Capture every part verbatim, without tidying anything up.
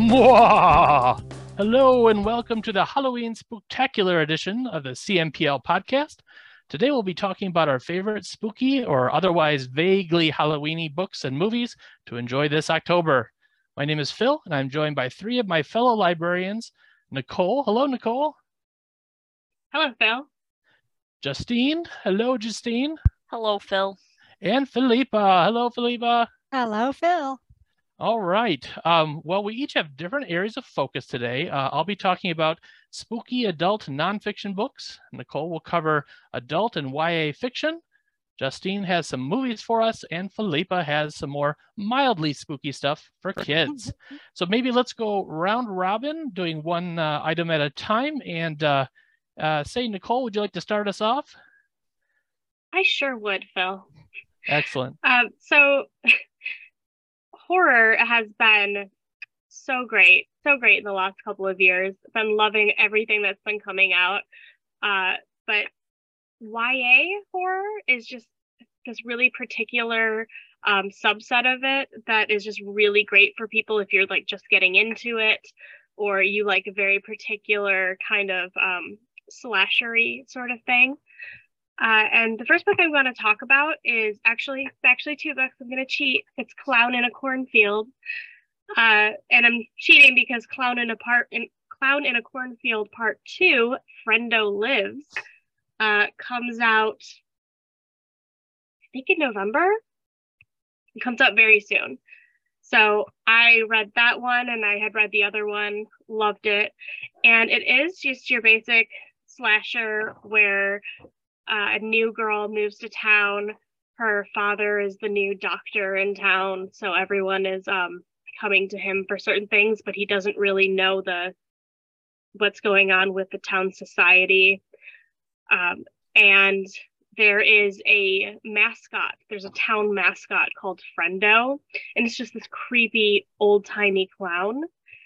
Mwah! Hello and welcome to the Halloween Spooktacular edition of the C M P L podcast. Today we'll be talking about our favorite spooky or otherwise vaguely Halloweeny books and movies to enjoy this October. My name is Phil and I'm joined by three of my fellow librarians. Nicole. Hello, Nicole. Hello, Phil. Justine. Hello, Justine. Hello, Phil. And Philippa. Hello, Philippa. Hello, Phil. All right. Um, well, we each have different areas of focus today. Uh, I'll be talking about spooky adult nonfiction books. Nicole will cover adult and Y A fiction. Justine has some movies for us, and Philippa has some more mildly spooky stuff for kids. So maybe let's go round robin, doing one uh, item at a time. And uh, uh, say, Nicole, would you like to start us off? I sure would, Phil. Excellent. Um, so horror has been so great, so great in the last couple of years. I've been loving everything that's been coming out. Uh, but Y A horror is just this really particular um, subset of it that is just really great for people if you're like just getting into it, or you like a very particular kind of um, slashery sort of thing. Uh, and the first book I'm going to talk about is actually it's actually two books. I'm going to cheat. It's Clown in a Cornfield, uh, and I'm cheating because Clown in a part in Clown in a Cornfield Part Two, Friendo Lives, uh, comes out I think in November. It comes out very soon. So I read that one, and I had read the other one, loved it, and it is just your basic slasher where Uh, a new girl moves to town. Her father is the new doctor in town, so everyone is um, coming to him for certain things, but he doesn't really know the what's going on with the town society. Um, and there is a mascot. There's a town mascot called Friendo, and it's just this creepy old-timey clown.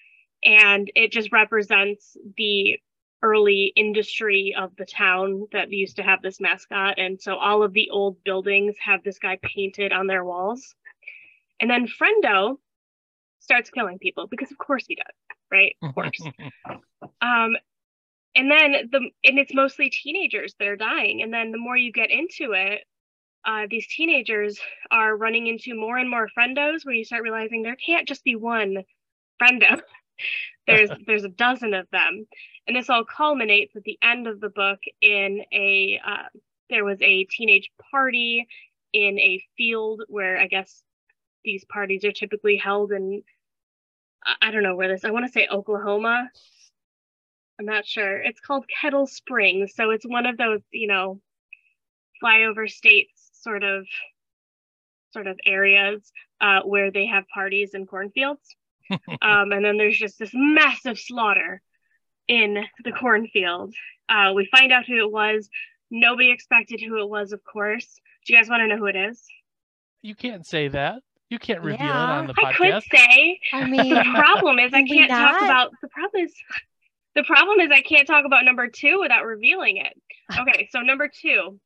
And it just represents the early industry of the town that used to have this mascot. And so all of the old buildings have this guy painted on their walls. And then Friendo starts killing people because of course he does, right? Of course. um, and then the and it's mostly teenagers that are dying. And then the more you get into it, uh, these teenagers are running into more and more Friendos, where you start realizing there can't just be one Friendo. There's there's a dozen of them. And this all culminates at the end of the book in a, uh, there was a teenage party in a field where I guess these parties are typically held in, I don't know where this, I want to say Oklahoma. I'm not sure. It's called Kettle Springs. So it's one of those, you know, flyover states sort of, sort of areas uh, where they have parties in cornfields. um, and then there's just this massive slaughter in the cornfield. Uh, we find out who it was. Nobody expected who it was, of course. Do you guys want to know who it is? You can't say that. You can't reveal Yeah, it on the I podcast. could say. I mean, The problem is I can we can't talk not? about the problem is the problem is I can't talk about number two without revealing it. Okay, so number two,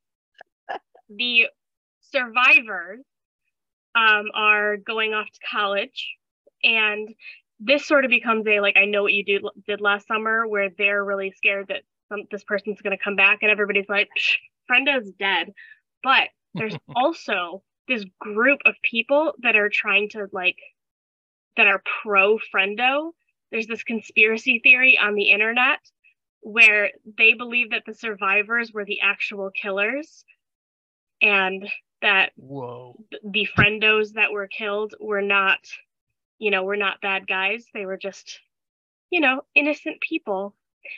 the survivors um, are going off to college, and this sort of becomes a, like, I know what you do, did last summer, where they're really scared that some, this person's going to come back, and everybody's like, Frendo's dead. But there's also this group of people that are trying to, like, that are pro Friendo. There's this conspiracy theory on the internet where they believe that the survivors were the actual killers, and that Whoa. the Friendos that were killed were not, you know, were not bad guys. They were just, you know, innocent people.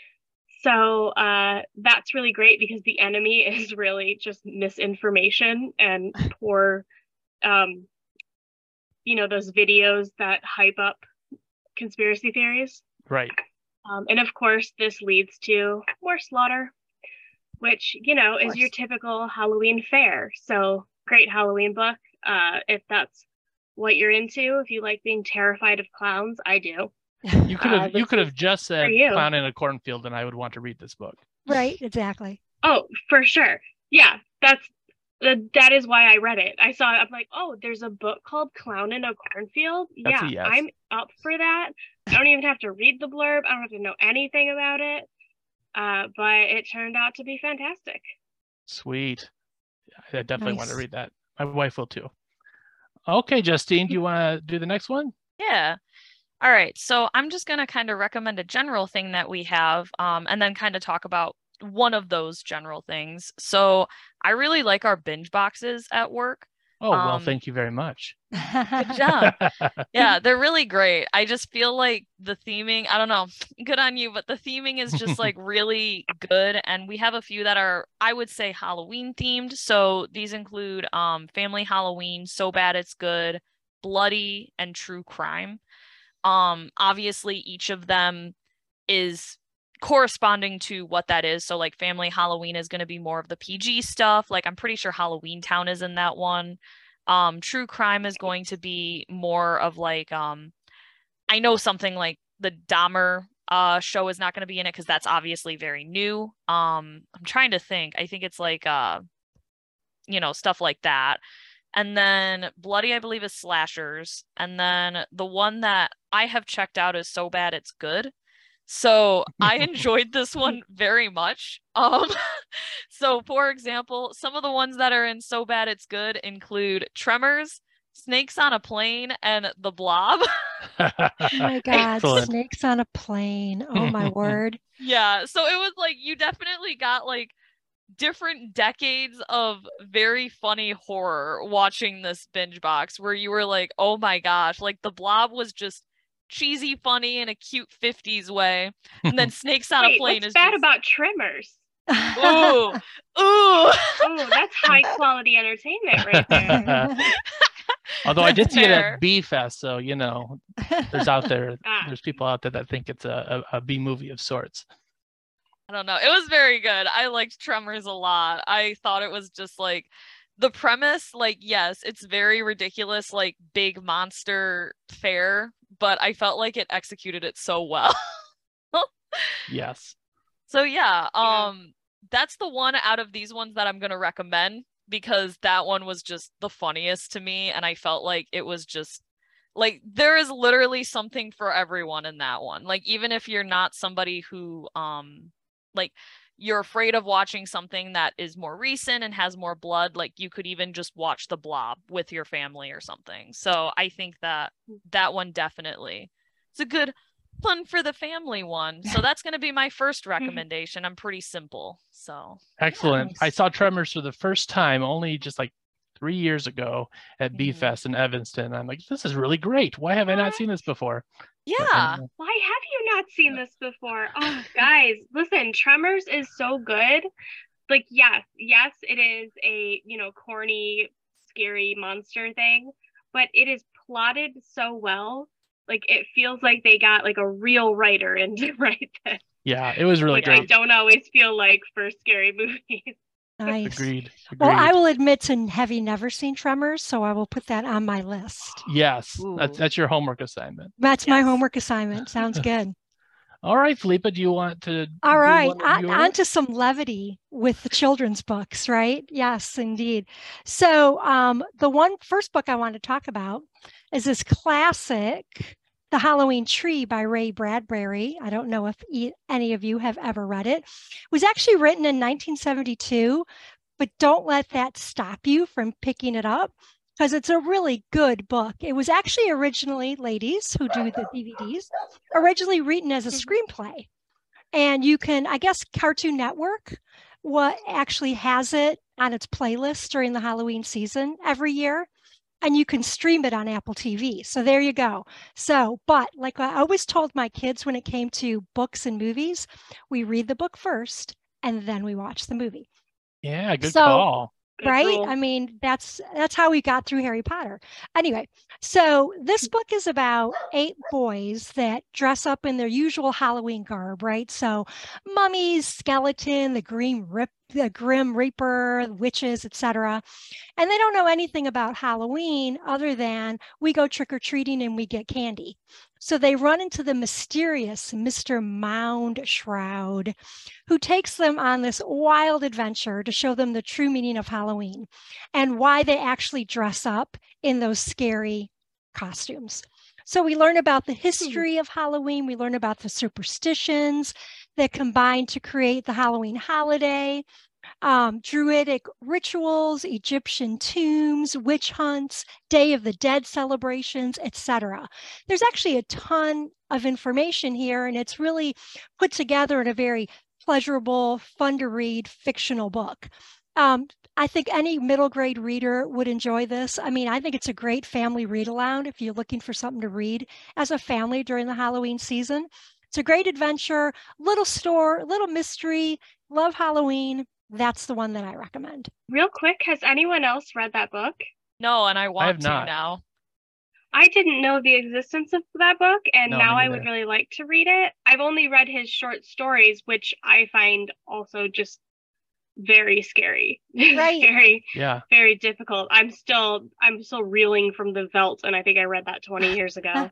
So uh, that's really great because the enemy is really just misinformation and poor, um, you know, those videos that hype up conspiracy theories. Right. Um, and of course, this leads to more slaughter, which, you know, is your typical Halloween fare. So great Halloween book. Uh, if that's what you're into, if you like being terrified of clowns, I do. You could have Uh, you could have just said you. Clown in a Cornfield and I would want to read this book. Right, exactly. Oh, for sure. Yeah, that's that is why I read it. I saw it. I'm like, oh, there's a book called Clown in a Cornfield. That's Yeah, a yes. I'm up for that. I don't even have to read the blurb. I don't have to know anything about it. Uh, but it turned out to be fantastic. Sweet. I definitely Nice. want to read that. My wife will too. Okay, Justine, do you want to do the next one? Yeah. All right. So I'm just going to kind of recommend a general thing that we have, um, and then kind of talk about one of those general things. So I really like our binge boxes at work. Oh, well, Um, thank you very much. Good job. Yeah, they're really great. I just feel like the theming, I don't know, good on you, but the theming is just like really good. And we have a few that are, I would say, Halloween themed. So these include um, Family Halloween, So Bad It's Good, Bloody, and True Crime. Um, obviously, each of them is corresponding to what that is. So like Family Halloween is going to be more of the P G stuff. Like I'm pretty sure Halloween Town is in that one. Um, True Crime is going to be more of like, um, I know something like the Dahmer uh, show is not going to be in it because that's obviously very new. Um, I'm trying to think. I think it's like, uh, you know, stuff like that. And then Bloody, I believe, is slashers. And then the one that I have checked out is So Bad It's Good. So I enjoyed this one very much. Um, so for example, some of the ones that are in So Bad It's Good include Tremors, Snakes on a Plane, and The Blob. Oh my God, Excellent. snakes on a plane. Oh my word. Yeah, so it was like you definitely got like different decades of very funny horror watching this binge box where you were like, oh my gosh, like The Blob was just cheesy funny in a cute fifties way, and then Snakes on Wait, a Plane what's is bad just... about Tremors? ooh ooh Oh, that's high quality entertainment right there. Although I did That's see it fair. at B Fest, so you know, there's out there, Ah. there's people out there that think it's a, a, a B movie of sorts. I don't know. It was very good. I liked Tremors a lot. I thought it was just like the premise, like, yes, it's very ridiculous, like big monster fair, but I felt like it executed it so well. Yes. So yeah, Yeah. um, that's the one out of these ones that I'm gonna recommend because that one was just the funniest to me, and I felt like it was just like there is literally something for everyone in that one. Like even if you're not somebody who um like you're afraid of watching something that is more recent and has more blood, like you could even just watch The Blob with your family or something. So I think that that one definitely it's a good fun for the family one. So that's going to be my first recommendation. I'm pretty simple. So Excellent. Nice. I saw Tremors for the first time only just like three years ago at B Mhm. Fest in Evanston. I'm like, this is really great. Why have I not seen this before? But, yeah. uh, Why have you not seen this before? Oh, guys, listen, Tremors is so good. Like, yes, yes, it is a, you know, corny, scary monster thing, but it is plotted so well. Like, it feels like they got like a real writer in to write this, yeah, it was really which I great. don't always feel like for scary movies. Nice. Agreed. Well, I Agreed. will admit to having never seen Tremors, so I will put that on my list. Yes, that's Ooh. that's your homework assignment. That's my Yes. homework assignment. Sounds good. All right, Felipa, do you want to All do right, one of on, yours? on to some levity with the children's books, right? Yes, indeed. So um, the one first book I want to talk about is this classic, The Halloween Tree by Ray Bradbury. I don't know if e- any of you have ever read it. It was actually written in nineteen seventy-two, but don't let that stop you from picking it up because it's a really good book. It was actually originally, ladies who do the D V Ds, originally written as a screenplay. And you can, I guess, Cartoon Network what actually has it on its playlist during the Halloween season every year. And you can stream it on Apple T V. So there you go. So, but like I always told my kids when it came to books and movies, we read the book first and then we watch the movie. Yeah, good So- call. Good Right? rule. I mean, that's that's how we got through Harry Potter. Anyway, so this book is about eight boys that dress up in their usual Halloween garb, right? So mummies, skeleton, the green rip, the grim reaper, witches, et cetera. And they don't know anything about Halloween other than we go trick-or-treating and we get candy. So they run into the mysterious Mister Mound Shroud, who takes them on this wild adventure to show them the true meaning of Halloween and why they actually dress up in those scary costumes. So we learn about the history of Halloween. We learn about the superstitions that combine to create the Halloween holiday, um, Druidic rituals, Egyptian tombs, witch hunts, Day of the Dead celebrations, et cetera. There's actually a ton of information here, and it's really put together in a very pleasurable, fun to read fictional book. Um, I think any middle grade reader would enjoy this. I mean, I think it's a great family read aloud if you're looking for something to read as a family during the Halloween season. It's a great adventure, little store, little mystery, love Halloween. That's the one that I recommend. Real quick, has anyone else read that book? No, and I want I have to not. now. I didn't know the existence of that book, and No, now me I would neither. really like to read it. I've only read his short stories, which I find also just very scary. Right. very, Yeah. very difficult. I'm still I'm still reeling from the Veldt, and I think I read that twenty years ago.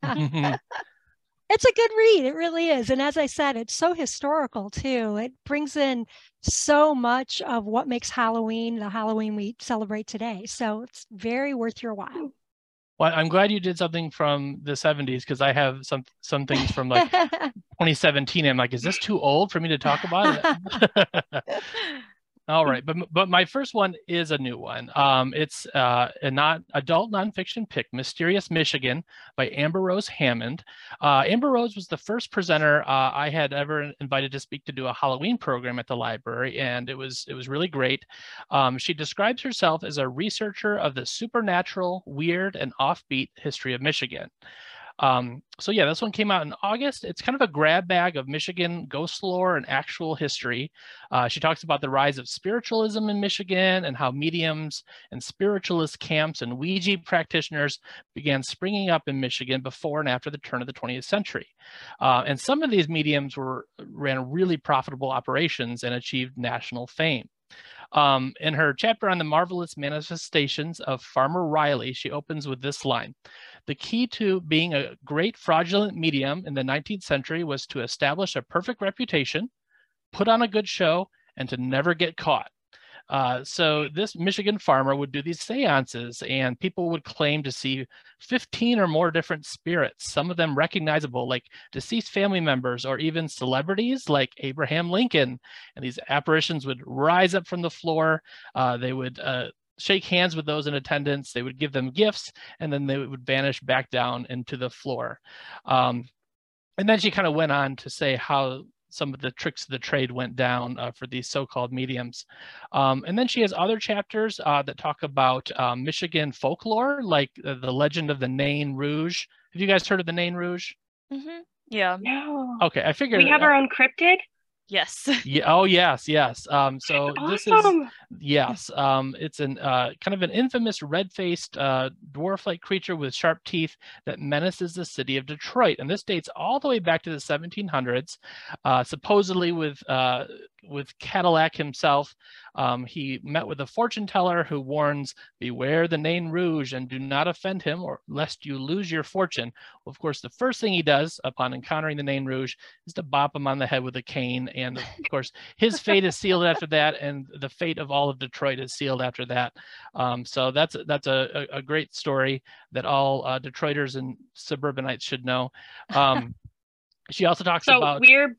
It's a good read. It really is. And as I said, it's so historical too. It brings in so much of what makes Halloween the Halloween we celebrate today. So it's very worth your while. Well, I'm glad you did something from the seventies, because I have some some things from like twenty seventeen. I'm like, is this too old for me to talk about it? All right, but but my first one is a new one. Um, it's uh, a not adult nonfiction pick, Mysterious Michigan by Amber Rose Hammond. Uh, Amber Rose was the first presenter uh, I had ever invited to speak to do a Halloween program at the library, and it was it was really great. Um, she describes herself as a researcher of the supernatural, weird, and offbeat history of Michigan. Um, so yeah, this one came out in August. It's kind of a grab bag of Michigan ghost lore and actual history. Uh, she talks about the rise of spiritualism in Michigan and how mediums and spiritualist camps and Ouija practitioners began springing up in Michigan before and after the turn of the twentieth century. Uh, and some of these mediums were ran really profitable operations and achieved national fame. Um, in her chapter on the marvelous manifestations of Farmer Riley, she opens with this line: "The key to being a great fraudulent medium in the nineteenth century was to establish a perfect reputation, put on a good show, and to never get caught." Uh, so this Michigan farmer would do these seances, and people would claim to see fifteen or more different spirits, some of them recognizable like deceased family members or even celebrities like Abraham Lincoln. And these apparitions would rise up from the floor. Uh, they would uh, shake hands with those in attendance. They would give them gifts, and then they would vanish back down into the floor. Um, and then she kind of went on to say how some of the tricks of the trade went down uh, for these so-called mediums. Um, and then she has other chapters uh, that talk about um, Michigan folklore, like uh, the legend of the Nain Rouge. Have you guys heard of the Nain Rouge? Mm-hmm. Yeah. No. Okay, I figured. We have our own cryptid? Yes. Yeah. Oh, yes, yes. Um, so this is Awesome. yes. Um, it's an uh, kind of an infamous red-faced uh, dwarf-like creature with sharp teeth that menaces the city of Detroit, and this dates all the way back to the seventeen hundreds. Uh, supposedly, with uh, with Cadillac himself, um, he met with a fortune teller who warns, "Beware the Nain Rouge and do not offend him, or lest you lose your fortune." Well, of course, the first thing he does upon encountering the Nain Rouge is to bop him on the head with a cane. And of course, his fate is sealed after that, and the fate of all of Detroit is sealed after that. Um, so that's that's a, a great story that all uh, Detroiters and suburbanites should know. Um, she also talks So about we're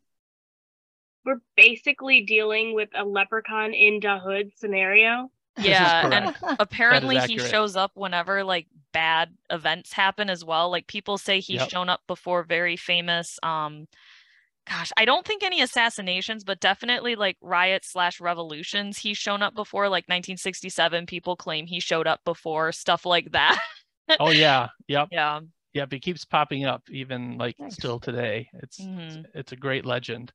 we're basically dealing with a leprechaun in the hood scenario. Yeah, and apparently he accurate. shows up whenever like bad events happen as well. Like people say he's Yep. shown up before very famous um gosh, I don't think any assassinations, but definitely like riots slash revolutions he's shown up before, like nineteen sixty-seven. People claim he showed up before, stuff like that. Oh yeah, yep, Yeah. yep. He keeps popping up even like Nice. still today. It's Mhm. it's, it's a great legend.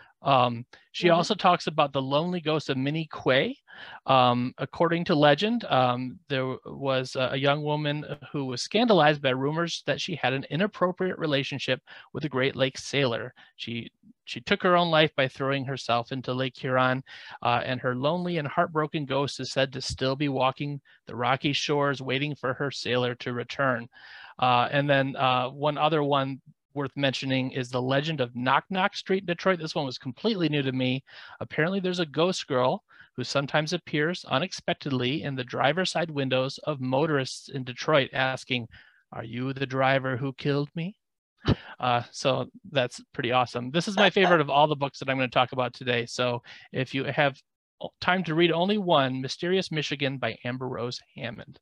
Um, she Love it. also talks about the lonely ghost of Minnie Quay. Um, according to legend, um, there was a, a young woman who was scandalized by rumors that she had an inappropriate relationship with a Great Lakes sailor. She she took her own life by throwing herself into Lake Huron, uh, and her lonely and heartbroken ghost is said to still be walking the rocky shores, waiting for her sailor to return. Uh, and then uh, one other one worth mentioning is The Legend of Knock Knock Street in Detroit. This one was completely new to me. Apparently there's a ghost girl who sometimes appears unexpectedly in the driver's side windows of motorists in Detroit asking, "Are you the driver who killed me?" Uh, so that's pretty awesome. This is my favorite of all the books that I'm going to talk about today. So if you have time to read only one, Mysterious Michigan by Amber Rose Hammond.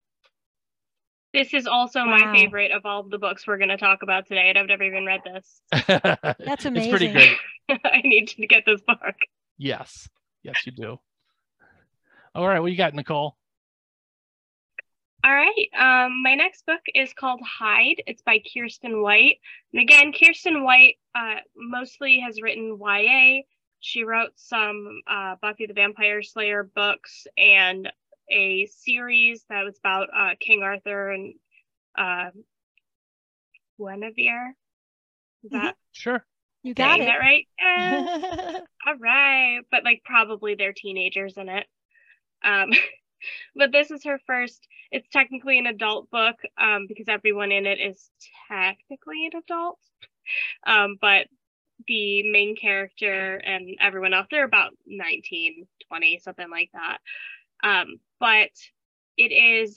This is also Wow. my favorite of all of the books we're going to talk about today, and I've never even read this. That's amazing. It's pretty great. I need to get this book. Yes. Yes, you do. All right. What you got, Nicole? All right. Um, my next book is called Hide. It's by Kiersten White. And again, Kiersten White uh, mostly has written Y A. She wrote some uh, Buffy the Vampire Slayer books and a series that was about uh, King Arthur and uh, Guinevere. Is that Mm-hmm. Sure. You got saying it. that right? Eh, all right. But like probably they're teenagers in it. Um, but this is her first, it's technically an adult book um, because everyone in it is technically an adult. Um, but the main character and everyone else, they're about nineteen, twenty, something like that. Um, but it is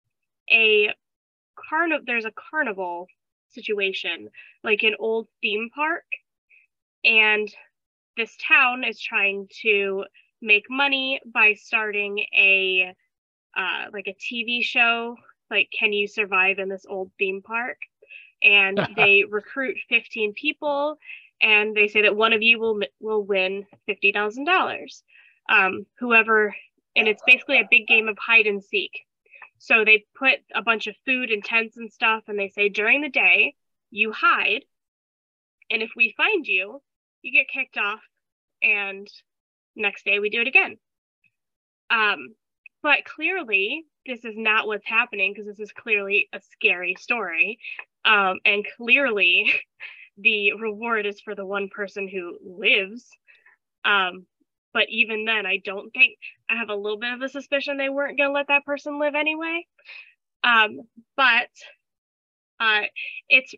a carnival, there's a carnival situation, like an old theme park. And this town is trying to make money by starting a, uh, like a T V show, like Can You Survive in This Old Theme Park? And they recruit fifteen people, and they say that one of you will will win fifty thousand dollars. Um, whoever, and it's basically a big game of hide and seek. So they put a bunch of food and tents and stuff, and they say during the day, you hide, and if we find you, you get kicked off, and next day we do it again. Um, but clearly, this is not what's happening, because this is clearly a scary story. Um, and clearly, the reward is for the one person who lives. Um, but even then, I don't think, I have a little bit of a suspicion they weren't going to let that person live anyway. Um, but uh, it's,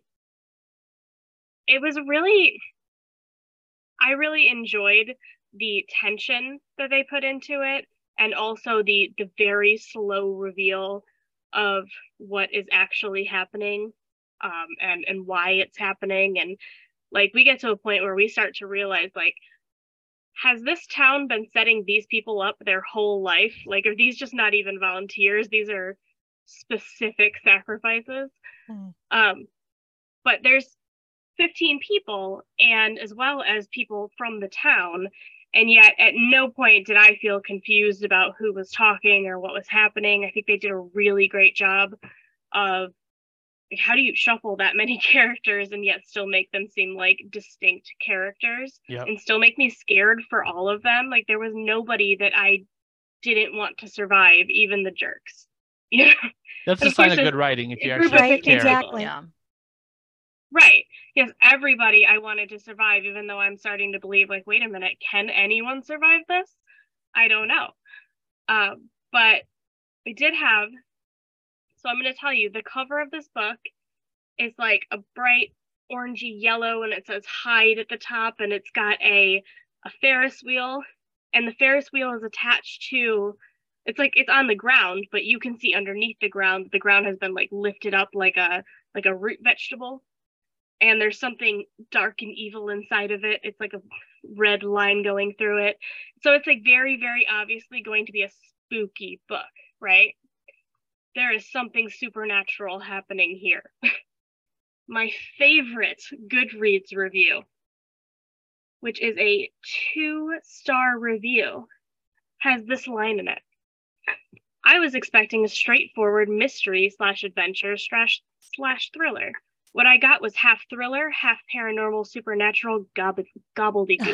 it was really, I really enjoyed the tension that they put into it, and also the the very slow reveal of what is actually happening, um, and and why it's happening. And like we get to a point where we start to realize, like, has this town been setting these people up their whole life? Like, are these just not even volunteers? These are specific sacrifices. Mm. Um, but there's fifteen people, and as well as people from the town, and yet at no point did I feel confused about who was talking or what was happening. I think they did a really great job of, like, how do you shuffle that many characters and yet still make them seem like distinct characters, yep. and still make me scared for all of them. Like, there was nobody that I didn't want to survive, even the jerks. You know? That's a sign of good writing if you actually right, care. Exactly. Yeah. Right. Yes, everybody I wanted to survive, even though I'm starting to believe, like, wait a minute, can anyone survive this? I don't know. Uh, but we did have, so I'm going to tell you, the cover of this book is like a bright orangey yellow, and it says hide at the top, and it's got a, a Ferris wheel, and the Ferris wheel is attached to, it's like, it's on the ground, but you can see underneath the ground, the ground has been like lifted up like a, like a root vegetable. And there's something dark and evil inside of it. It's like a red line going through it. So it's like very, very obviously going to be a spooky book, right? There is something supernatural happening here. My favorite Goodreads review, which is a two-star review, has this line in it. I was expecting a straightforward mystery slash adventure slash slash thriller. What I got was half thriller, half paranormal, supernatural gob- gobbledygook.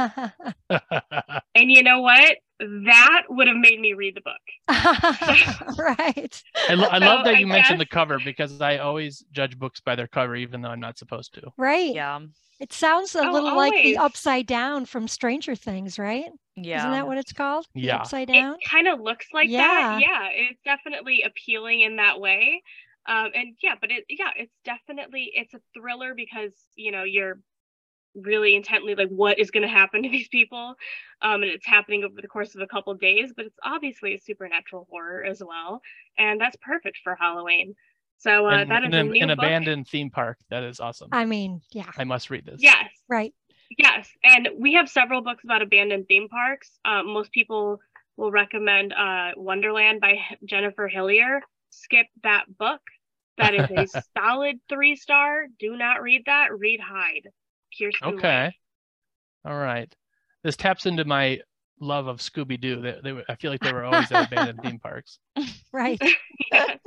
And you know what? That would have made me read the book. Right. I, lo- I so love that you I mentioned guess... the cover, because I always judge books by their cover, even though I'm not supposed to. Right. Yeah. It sounds a oh, little always. like the Upside Down from Stranger Things, right? Yeah. Isn't that what it's called? Yeah. The Upside Down? It kind of looks like yeah. that. Yeah. It's definitely appealing in that way. Um, and yeah, but it, yeah, it's definitely, it's a thriller because, you know, you're really intently like, what is going to happen to these people? Um, and it's happening over the course of a couple of days, but it's obviously a supernatural horror as well. And that's perfect for Halloween. So uh, And that is an, a new an book. abandoned theme park. That is awesome. I mean, yeah. I must read this. Yes. Right. Yes. And we have several books about abandoned theme parks. Uh, most people will recommend uh, Wonderland by H- Jennifer Hillier. Skip that book. That is a solid three star. Do not read that. Read Hyde. Kirsten Okay. White. All right. This taps into my love of Scooby-Doo. They, they, I feel like they were always at abandoned theme parks. Right. Yes.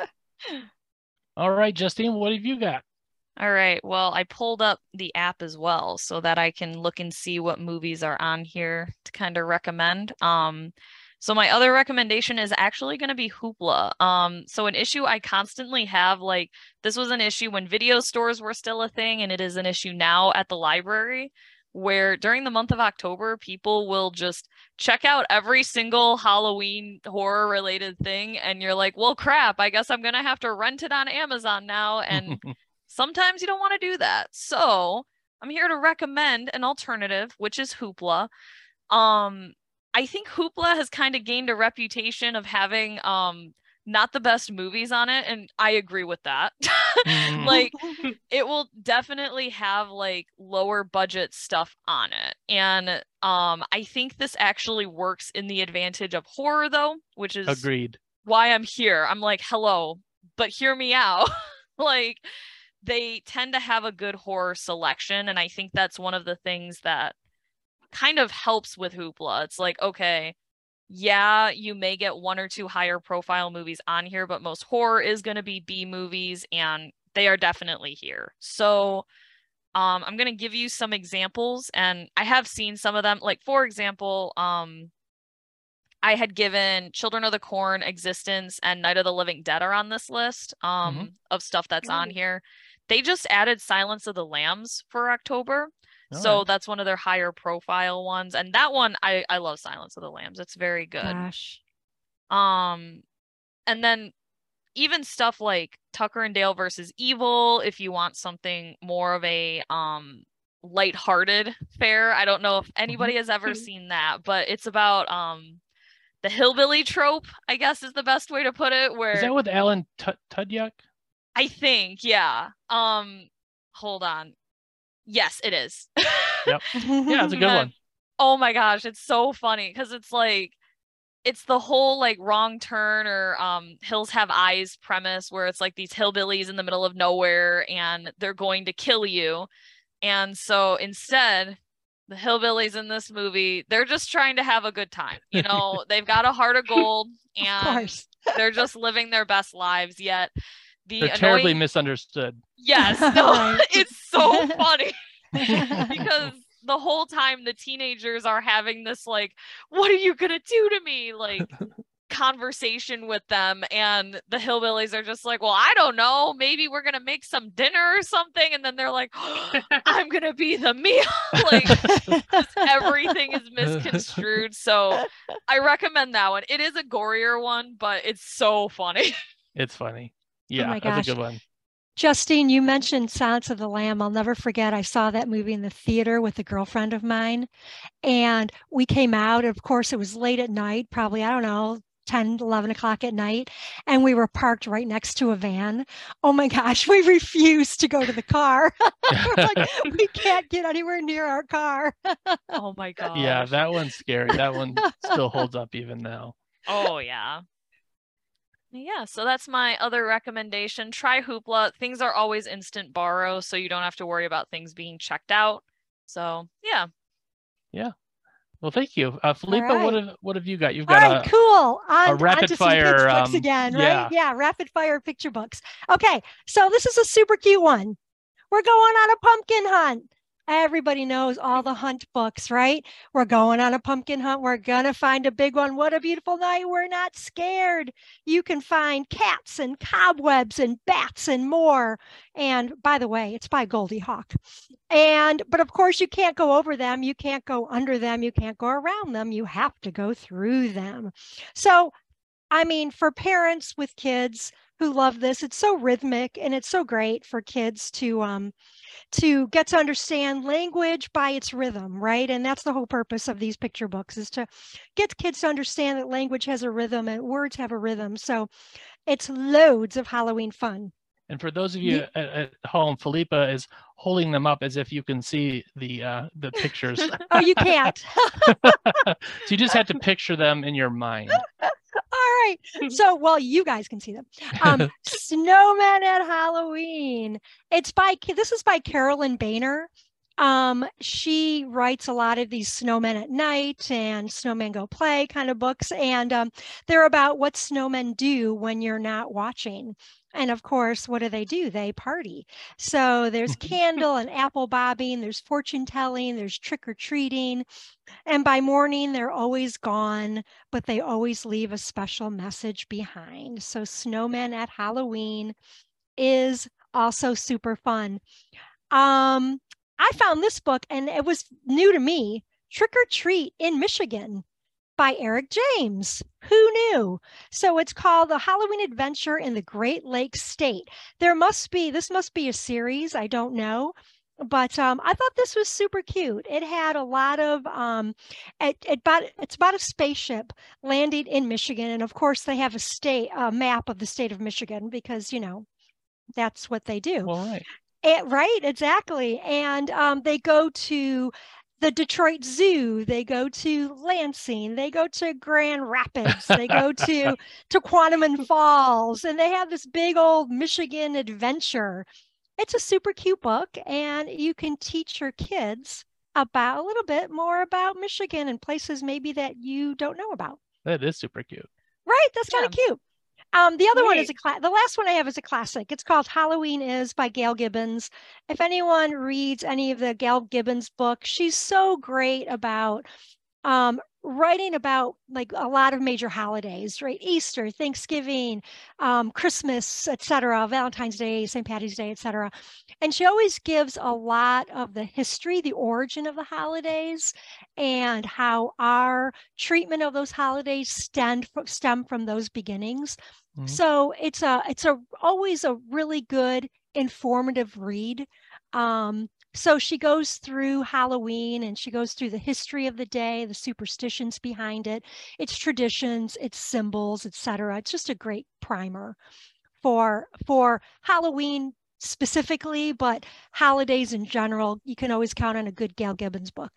All right, Justine, what have you got? All right. Well, I pulled up the app as well so that I can look and see what movies are on here to kind of recommend. Um, so my other recommendation is actually going to be Hoopla. Um, so an issue I constantly have, like this was an issue when video stores were still a thing, and it is an issue now at the library, where during the month of October, people will just check out every single Halloween horror related thing. And you're like, well, crap, I guess I'm going to have to rent it on Amazon now. And sometimes you don't want to do that. So I'm here to recommend an alternative, which is Hoopla. Um, I think Hoopla has kind of gained a reputation of having um, not the best movies on it. And I agree with that. Like, it will definitely have like lower budget stuff on it. And um, I think this actually works in the advantage of horror, though, which is Agreed. why I'm here. I'm like, hello, but hear me out. Like, they tend to have a good horror selection. And I think that's one of the things that kind of helps with Hoopla. It's like, okay, yeah, you may get one or two higher profile movies on here, but most horror is going to be B movies, and they are definitely here. So um, I'm going to give you some examples, and I have seen some of them. Like, for example, um, I had given Children of the Corn, Existence, and Night of the Living Dead are on this list um, Mm-hmm. of stuff that's on Ooh. here. They just added Silence of the Lambs for October. All So right. that's one of their higher profile ones. And that one, I, I love Silence of the Lambs. It's very good. Gosh. Um, and then even stuff like Tucker and Dale versus Evil, if you want something more of a um lighthearted fare. I don't know if anybody has ever seen that, but it's about um the hillbilly trope, I guess is the best way to put it. Where Is that with Alan Tud- Tudyk? I think, yeah. Um, hold on. Yes, it is. Yeah, it's a good And- one. Oh my gosh, it's so funny because it's like it's the whole like Wrong Turn or um Hills Have Eyes premise where it's like these hillbillies in the middle of nowhere and they're going to kill you. And so instead, the hillbillies in this movie, they're just trying to have a good time. You know, they've got a heart of gold Of and course. they're just living their best lives, yet the They're terribly annoying misunderstood. Yes, no, Right. it's so funny because the whole time the teenagers are having this like, what are you gonna do to me? Like conversation with them, and the hillbillies are just like, well, I don't know, maybe we're gonna make some dinner or something, and then they're like, oh, I'm gonna be the meal. Like everything is misconstrued. So I recommend that one. It is a gorier one, but it's so funny. It's funny. Yeah, my that's gosh. a good one. Justine, you mentioned Silence of the Lamb. I'll never forget. I saw that movie in the theater with a girlfriend of mine. And we came out. Of course, it was late at night, probably, I don't know, ten, eleven o'clock at night. And we were parked right next to a van. Oh my gosh, we refused to go to the car. We're like, we can't get anywhere near our car. Oh my god. Yeah, that one's scary. That one still holds up even now. Oh yeah. Yeah, so that's my other recommendation. Try Hoopla. Things are always instant borrow, so you don't have to worry about things being checked out. So yeah. Well, thank you. Uh, Felipa, right. what have what have you got? You've All got right, a cool. On, a rapid onto some fire, picture books um, again, yeah. right? Yeah, rapid fire picture books. Okay, so this is a super cute one. We're going on a pumpkin hunt. Everybody knows all the hunt books, right? We're going on a pumpkin hunt. We're going to find a big one. What a beautiful night. We're not scared. You can find cats and cobwebs and bats and more. And by the way, it's by Goldie Hawn. And, but of course you can't go over them. You can't go under them. You can't go around them. You have to go through them. So I mean, for parents with kids who love this, it's so rhythmic and it's so great for kids to um, to get to understand language by its rhythm, right? And that's the whole purpose of these picture books, is to get kids to understand that language has a rhythm and words have a rhythm. So it's loads of Halloween fun. And for those of you Yeah. at, at home, Philippa is holding them up as if you can see the uh, the pictures. Oh, you can't. So you just have to picture them in your mind. All right. So, well, you guys can see them. Um, Snowmen at Halloween. It's by, this is by Carolyn Boehner. Um, she writes a lot of these Snowmen at Night and Snowmen Go Play kind of books. And um, they're about what snowmen do when you're not watching. And of course, what do they do? They party. So there's candle and apple bobbing, there's fortune telling, there's trick or treating. And by morning, they're always gone, but they always leave a special message behind. So Snowmen at Halloween is also super fun. Um, I found this book and it was new to me, Trick or Treat in Michigan by Eric James. Who knew? So it's called The Halloween Adventure in the Great Lakes State. There must be, this must be a series, I don't know. But um, I thought this was super cute. It had a lot of, um, it, it about, it's about a spaceship landing in Michigan. And of course they have a state, a map of the state of Michigan because, you know, that's what they do. Well, right. It, right, exactly. And um, they go to the Detroit Zoo, they go to Lansing, they go to Grand Rapids, they go to, to Quantiman Falls, and they have this big old Michigan adventure. It's a super cute book, and you can teach your kids about a little bit more about Michigan and places maybe that you don't know about. That is super cute. Right, that's kind of cute. Um, the other Great. one is a class. The last one I have is a classic. It's called Halloween Is by Gail Gibbons. If anyone reads any of the Gail Gibbons books, she's so great about um, writing about like a lot of major holidays, right? Easter, Thanksgiving, um, Christmas, et cetera, Valentine's Day, Saint Patty's Day, et cetera. And she always gives a lot of the history, the origin of the holidays, and how our treatment of those holidays stem, stem from those beginnings. Mm-hmm. So it's a it's a always a really good, informative read. Um, So she goes through Halloween and she goes through the history of the day, the superstitions behind it, its traditions, its symbols, et cetera. It's just a great primer for, for Halloween specifically, but holidays in general. You can always count on a good Gail Gibbons book.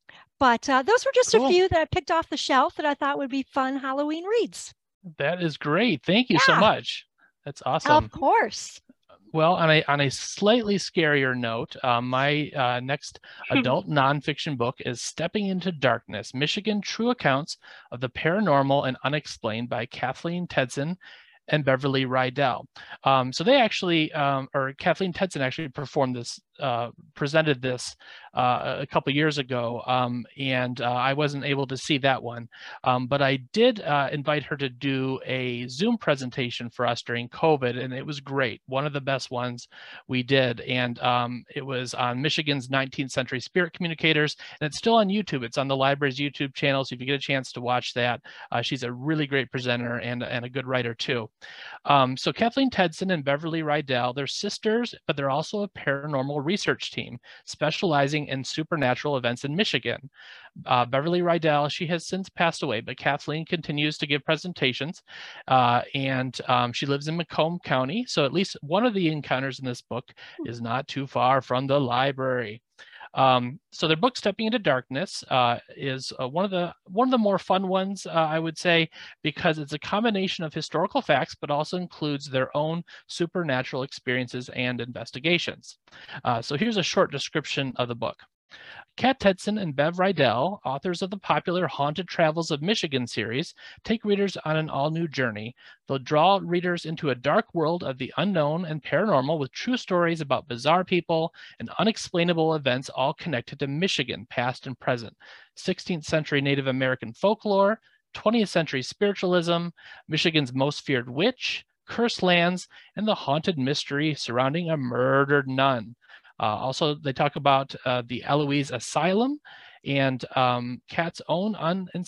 But uh, those were just cool. a few that I picked off the shelf that I thought would be fun Halloween reads. That is great. Thank you yeah. so much. That's awesome. Of course. Well, on a on a slightly scarier note, uh, my uh, next adult nonfiction book is Stepping into Darkness, Michigan True Accounts of the Paranormal and Unexplained by Kathleen Tedson and Beverly Rydell. Um, so they actually, um, or Kathleen Tedson actually performed this, uh, presented this uh, a couple years ago, um, and uh, I wasn't able to see that one. Um, but I did uh, invite her to do a Zoom presentation for us during COVID, and it was great. One of the best ones we did, and um, it was on Michigan's nineteenth century spirit communicators, and it's still on YouTube. It's on the library's YouTube channel, so if you get a chance to watch that, uh, she's a really great presenter and, and a good writer too. Um, so Kathleen Tedson and Beverly Rydell, they're sisters, but they're also a paranormal research team specializing in supernatural events in Michigan. Uh, Beverly Rydell, she has since passed away, but Kathleen continues to give presentations, uh, and um, she lives in Macomb County. So at least one of the encounters in this book is not too far from the library. Um, so their book Stepping into Darkness uh, is uh, one of the one of the more fun ones, uh, I would say, because it's a combination of historical facts, but also includes their own supernatural experiences and investigations. Uh, so here's a short description of the book. Kat Tedson and Bev Rydell, authors of the popular Haunted Travels of Michigan series, take readers on an all-new journey. They'll draw readers into a dark world of the unknown and paranormal with true stories about bizarre people and unexplainable events all connected to Michigan, past and present, sixteenth century Native American folklore, twentieth century spiritualism, Michigan's most feared witch, cursed lands, and the haunted mystery surrounding a murdered nun. Uh, also, they talk about uh, the Eloise Asylum and um, Kat's own un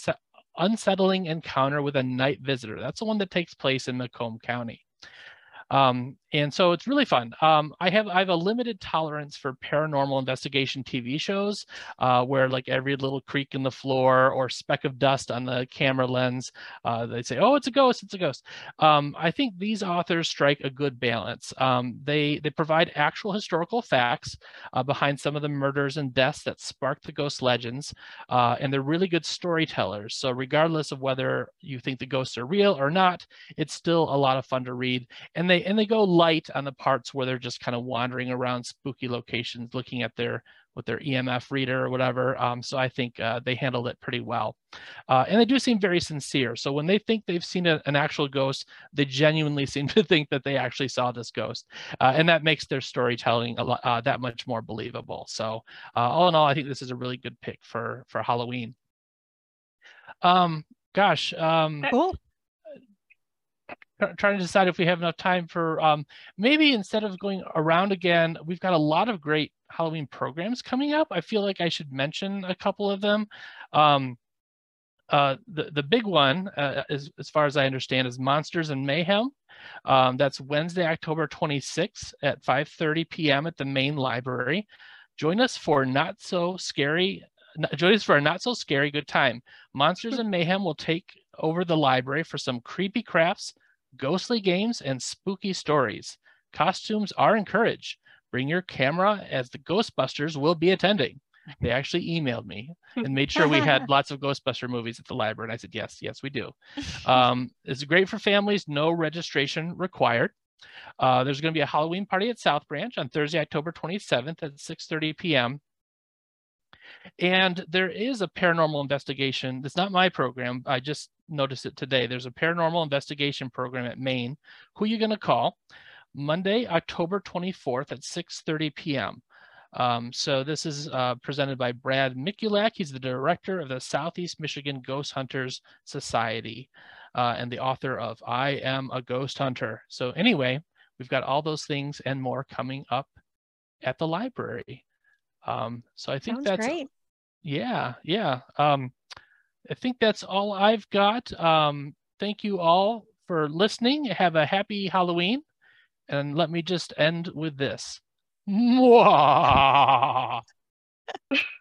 unsettling encounter with a night visitor. That's the one that takes place in Macomb County. Um, and so it's really fun. Um, I have I have a limited tolerance for paranormal investigation T V shows uh, where like every little creak in the floor or speck of dust on the camera lens, uh, they say, oh, it's a ghost, it's a ghost. Um, I think these authors strike a good balance. Um, they, they provide actual historical facts uh, behind some of the murders and deaths that spark the ghost legends, uh, and they're really good storytellers. So regardless of whether you think the ghosts are real or not, it's still a lot of fun to read. And they and they go light on the parts where they're just kind of wandering around spooky locations, looking at their with their E M F reader or whatever. Um, so I think uh, they handled it pretty well. Uh, and they do seem very sincere. So when they think they've seen a, an actual ghost, they genuinely seem to think that they actually saw this ghost. Uh, and that makes their storytelling a lot, uh, that much more believable. So uh, all in all, I think this is a really good pick for, for Halloween. Um, gosh. Um, Cool. Trying to decide if we have enough time for um, maybe instead of going around again, we've got a lot of great Halloween programs coming up. I feel like I should mention a couple of them. Um, uh, the, the big one, uh, is, as far as I understand, is Monsters and Mayhem. Um, that's Wednesday, October twenty-sixth at five thirty p m at the main library. Join us for not so scary Join us for a not so scary good time. Monsters and Mayhem will take over the library for some creepy crafts, ghostly games, and spooky stories. Costumes are encouraged. Bring your camera as the Ghostbusters will be attending. They actually emailed me and made sure we had lots of Ghostbuster movies at the library. And I said, yes, yes, we do. Um, it's great for families, no registration required. Uh, there's going to be a Halloween party at South Branch on Thursday, October twenty-seventh at six thirty p m And there is a paranormal investigation. It's not my program. I just noticed it today. There's a paranormal investigation program at Maine. Who are you going to call? Monday, October twenty-fourth at six thirty p m Um, so this is uh, presented by Brad Mikulak. He's the director of the Southeast Michigan Ghost Hunters Society uh, and the author of I Am a Ghost Hunter. So anyway, we've got all those things and more coming up at the library. Um, so I think Sounds that's great. Yeah, yeah. Um, I think that's all I've got. Um, thank you all for listening. Have a happy Halloween. And let me just end with this. Mwah!